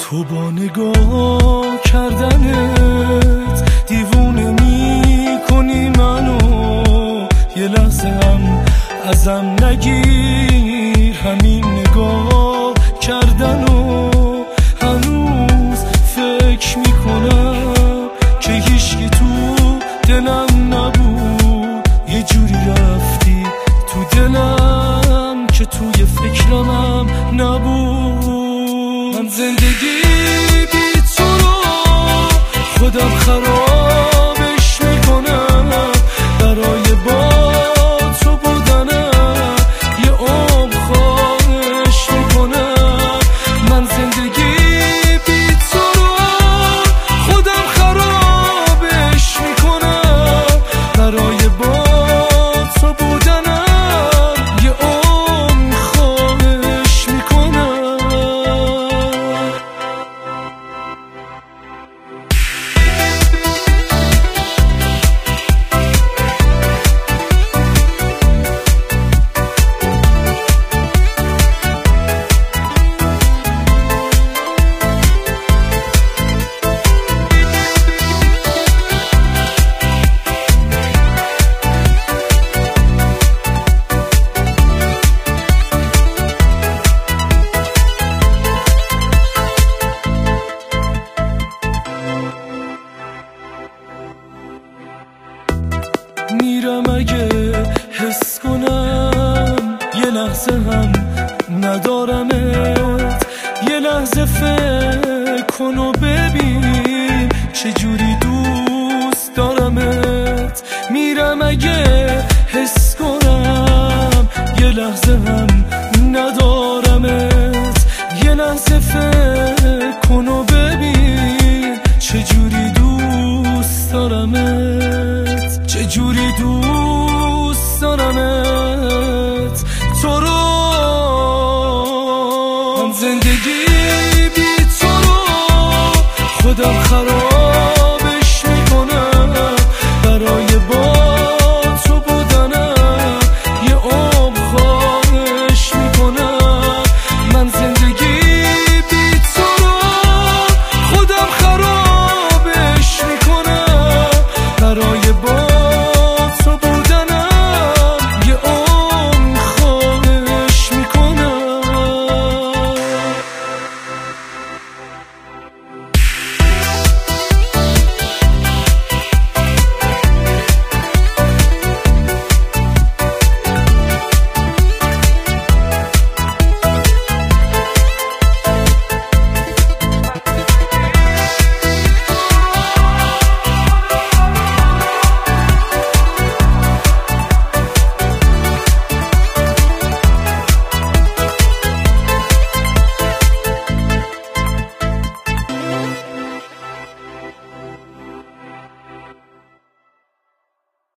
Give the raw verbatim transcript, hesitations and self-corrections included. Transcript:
تو با نگاه کردنت دیوونه می کنی منو، یه لحظه هم ازم نگیر همین نگاه کردنو. هنوز فکر میکنم که هیچکی تو دلم نبود، یه جوری رفتی تو دلم که توی فکرمم نبود. من زندگی بی تو رو خودم خرابش میکنم، برای با تو بودنم یه عمر خواهش میکنم. من زندگی بی تو رو خودم خرابش میکنم، برای با تو بودنم یه عمر خواهش میکنم. میرم اگه حس کنم یه لحظه هم ندارمت، یه لحظه فکر کن و ببین چجوری دوست دارمت. میرم اگه حس کنم یه لحظه هم ندارمت، یه لحظه فکر کن و ببین چجوری دوست دارمت، چجوری دوست دارمت تو رو. من زندگی بی تو رو خودم خراب